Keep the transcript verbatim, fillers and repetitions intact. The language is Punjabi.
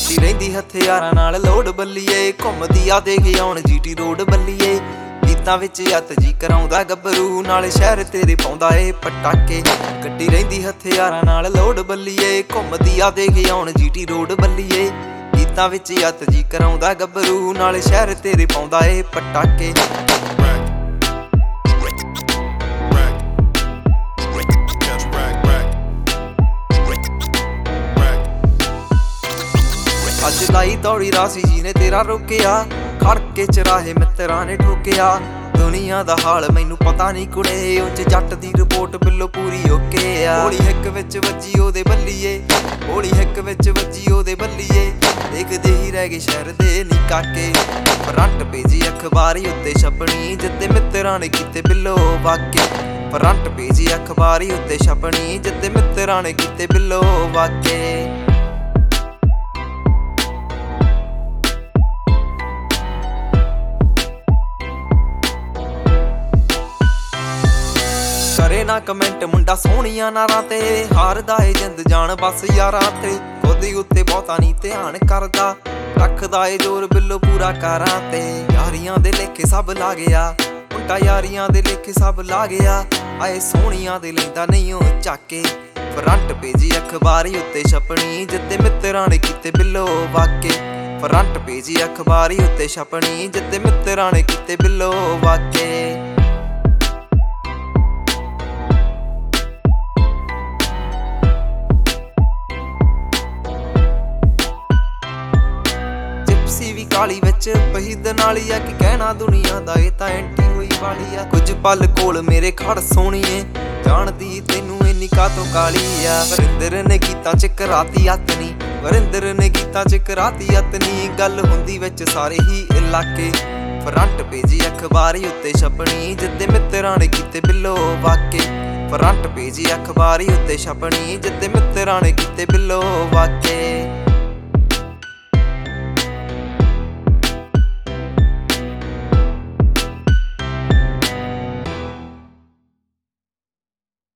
ਕੱਟੀ ਰਹਿੰਦੀ ਹਥਿਆਰਾਂ ਨਾਲ ਲੋੜ ਬੱਲੀਏ, ਘੁੰਮਦੀ ਆ ਦੇ ਕੇ ਆਉਣ ਜੀਟੀ ਰੋਡ ਬੱਲੀਏ। ਗੀਤਾਂ ਵਿੱਚ ਅੱਤ ਜੀ ਕਰਾਉਂਦਾ ਗੱਭਰੂ, ਨਾਲੇ ਸ਼ਹਿਰ ਤੇਰੇ ਪਾਉਂਦਾ ਏ ਪਟਾਕੇ। ਕੱਟੀ ਰਹਿੰਦੀ ਹਥਿਆਰਾਂ ਨਾਲ ਲੋੜ ਬੱਲੀਏ, ਘੁੰਮਦੀ ਆ ਦੇ ਕੇ ਆਉਣ ਜੀਟੀ ਰੋਡ ਬੱਲੀਏ। ਗੀਤਾਂ ਵਿੱਚ ਅੱਤ ਜੀ ਕਰਾਉਂਦਾ ਗੱਭਰੂ, ਨਾਲੇ ਸ਼ਹਿਰ ਤੇਰੇ ਪਾਉਂਦਾ ਏ ਪਟਾਕੇ। ਅੱਜ ਲਾਈ ਦੌੜੀ ਰਾਸੀ ਜੀ ਨੇ ਤੇਰਾ ਰੋਕਿਆ, ਖੜ ਕੇ ਚਰਾਹੇ ਮਿੱਤਰਾਂ ਨੇ ਠੋਕਿਆ। ਦੁਨੀਆ ਦਾ ਹਾਲ ਮੈਨੂੰ ਪਤਾ ਨਹੀਂ ਕੁੜੇ, ਉੱਚ ਜੱਟ ਦੀ ਰਿਪੋਰਟ ਬਿੱਲੋ ਪੂਰੀ ਓਕੇ ਆ। ਗੋਲੀ ਹਿੱਕ ਵਿੱਚ ਵੱਜੀ ਉਹਦੇ ਬੱਲੀਏ, ਗੋਲੀ ਹਿੱਕ ਵਿੱਚ ਵੱਜੀ ਉਹਦੇ ਬੱਲੀਏ। ਦੇਖਦੇ ਹੀ ਰਹਿ ਗਏ ਸ਼ਹਿਰ ਦੇ ਨੀ ਕਾਕੇ, ਫਰੰਟ ਪੇਜੀ ਅਖਬਾਰੀ ਉੱਤੇ ਛਪਣੀ, ਜਿੱਤੇ ਮਿੱਤਰਾਂ ਨੇ ਕੀਤੇ ਬਿੱਲੋ ਵਾਕੇ। ਫਰੰਟ ਪੇਜੀ ਅਖਬਾਰੀ ਉੱਤੇ ਛਪਣੀ, ਜਿੱਤੇ ਮਿੱਤਰਾਂ ਨੇ ਕੀਤੇ ਬਿੱਲੋ ਵਾਕੇ। ਕਰੇ ਨਾ ਕਮੈਂਟ ਮੁੰਡਾ ਸੋਹਣੀਆਂ ਨਾਰਾਂ ਤੇ, ਹਾਰਦਾ ਏ ਜਿੰਦ ਜਾਨ ਬਸ ਯਾਰਾਂ ਤੇ। ਖੁਦੀ ਉੱਤੇ ਬਹੁਤਾ ਨੀ ਧਿਆਨ ਕਰਦਾ, ਰੱਖਦਾ ਏ ਜ਼ੋਰ ਬਿੱਲੋ ਪੂਰਾ ਕਾਰਾਂ ਤੇ। ਯਾਰੀਆਂ ਦੇ ਲੇਖੇ ਸਭ ਲਾ ਗਿਆ ਮੁੰਡਾ, ਯਾਰੀਆਂ ਦੇ ਲੇਖੇ ਸਭ ਲਾ ਗਿਆ। ਆਏ ਸੋਹਣੀਆਂ ਦੇ ਲੈਂਦਾ ਨਹੀਂ ਉਹ ਚਾਕੇ, ਫਰੰਟ ਪੇਜੀ ਅਖਬਾਰੀ ਉੱਤੇ ਛਪਣੀ, ਜਿੱਤੇ ਮਿੱਤਰਾਂ ਨੇ ਕੀਤੇ ਬਿੱਲੋ ਵਾਕੇ। ਫਰੰਟ ਪੇਜੀ ਅਖਬਾਰੀ ਉੱਤੇ ਛਪਣੀ, ਜਿੱਤੇ ਮਿੱਤਰਾਂ ਨੇ ਕੀਤੇ ਬਿੱਲੋ ਵਾਕੇ। ਵੀ ਕਾਲੀ ਵਿੱਚ ਪਹੀਦ ਨਾਲੀ ਆ, ਕਿ ਕਹਿਣਾ ਦੁਨੀਆ ਦਾ ਇਹ ਤਾਂ ਐਂਟੀ ਹੋਈ ਵਾਲੀ ਆ। ਕੁਝ ਪਲ ਕੋਲ ਮੇਰੇ ਖੜ ਸੋਹਣੀਏ, ਜਾਣਦੀ ਤੈਨੂੰ ਇੰਨੀ ਕਾਤੋਂ ਕਾਲੀ ਆ। ਵਰਿੰਦਰ ਨੇ ਕੀਤਾ ਚ ਕਰਾਤੀ ਅਤਨੀ, ਵਰਿੰਦਰ ਨੇ ਕੀਤਾ ਚ ਕਰਾਤੀ ਅਤਨੀ। ਗੱਲ ਹੁੰਦੀ ਵਿੱਚ ਸਾਰੇ ਹੀ ਇਲਾਕੇ, ਫਰੰਟ ਪੇਜੀ ਅਖਬਾਰੀ ਉੱਤੇ ਛਪਣੀ, ਜਿੱਤੇ ਮਿੱਤਰਾਂ ਨੇ ਕੀਤੇ ਬਿੱਲੋ ਵਾਕੇ। ਫਰੰਟ ਪੇਜੀ ਅਖਬਾਰੀ ਉੱਤੇ ਛਪਣੀ, ਜਿੱਤੇ ਮਿੱਤਰਾਂ ਨੇ ਕੀਤੇ ਬਿੱਲੋ ਵਾਕੇ।